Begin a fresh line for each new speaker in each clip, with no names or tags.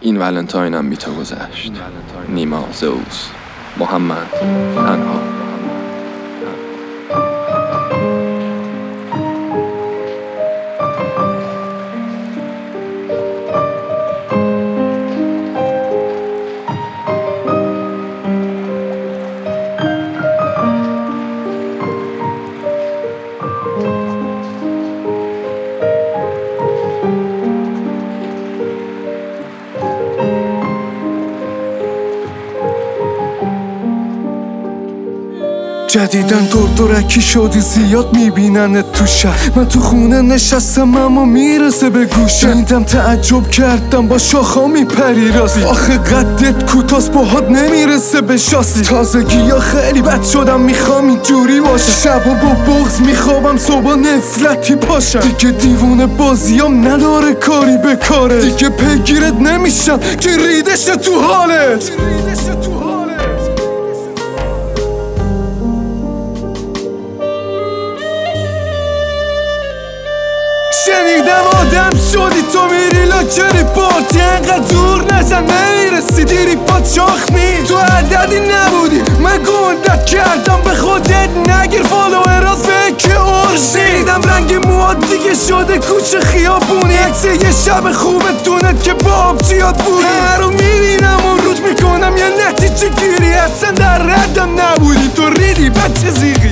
این ولنتاینم بی تو گذشت. نیما، زئوس، محمد، تنها.
جدیدن دردرکی شدی زیاد میبیننت تو شهر. من تو خونه نشستم اما میرسه به گوشم. شنیدم تعجب کردم با شاخا میپری راستی. آخه قدت کوتاست باهات نمیرسه به شاسی. تازگی یا خیلی بد شدم میخوام اینجوری باشم. شبا با بغض میخوابم صبح نفرتی پاشم. دیگه دیوونه بازیام نداره کاری به کاره. دیگه پیگیرت نمیشم که ریدشه تو حالت. شنیدم آدم شدی تو میری لاکری پارتی. انقدر دور نزن نمیرسی دیری پا چاخنی. تو عددی نبودی من گندت کردم به خودت نگیر فالوئرات فکر ارشی. شنیدم رنگ مواد دیگه شده کوچه خیابونی. عکس یه شب خوبه دونت که با آبجیات بودی. هر رو میبینم و روت میکنم یه نتیجه گیری. اصلا در ردم نبودی تو ریدی بچه زیغی.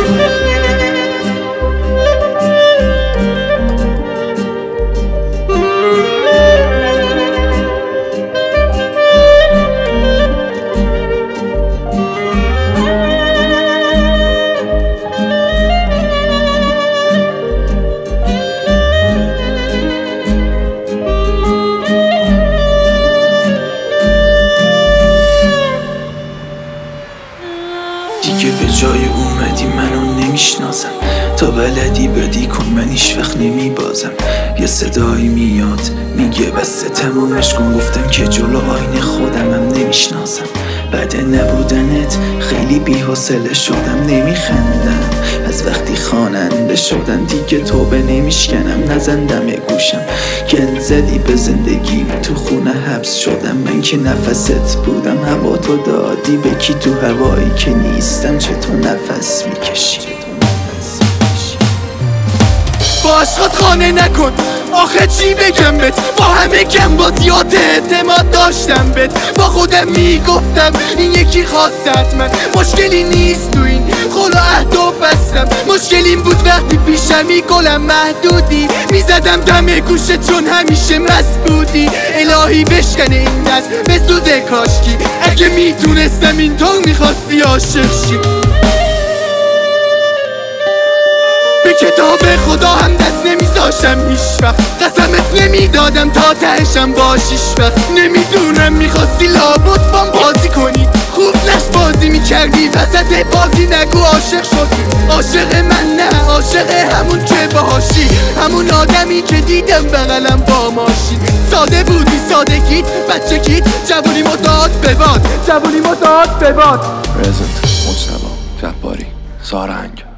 دیگه به جای اومدی منو نمیشناسم. تا بلدی بدی کن من هیچ وقت نمیبازم. یه صدایی میاد میگه بسته تمومش کن. گفتم که جلو آینه خودمم نمیشناسم. بعد نبودنت خیلی بی‌حوصله شدم. نمیخندم از وقتی خواننده شدم. دیگه توبه نمیشکنم نزن دم گوشم. گل زدی به زندگیم تو خونه حبس شدم. من که نفست بودم هوا تو دادی به کی تو هوایی که نیستم. چطور نفس میکشی
با عشقات خانه نکن آخه چی بگم بهت. با همه کم با زیاد اعتماد داشتم بهت. با خودم میگفتم این یکی خواست من. مشکلی نیست تو این خلا اهداف بستم. مشکلیم بود وقتی پیشمی گلم محدودی. میزدم دم گوشه چون همیشه مست بودی. الهی بشکنه این دست بسوزه کاشکی. اگه میتونستم اینطور میخواستی عاشق شی. به کتاب خدا هم دست نمیذاشم هیچ وقت. قسمت نمیدادم تا تهشم باشیش وقت. نمیدونم میخواستی لابد بام بازی کنی. خوب نش بازی میکردی وسط بازی نگو عاشق شدی. عاشق من نه عاشق همون که باهاشی. همون آدمی که دیدم بغلم با ماشین. ساده بودی سادگیت بچه کیت. جوونی مداد بباد جوونی مداد بباد.
پرزنت مجتبی جباری سارنگ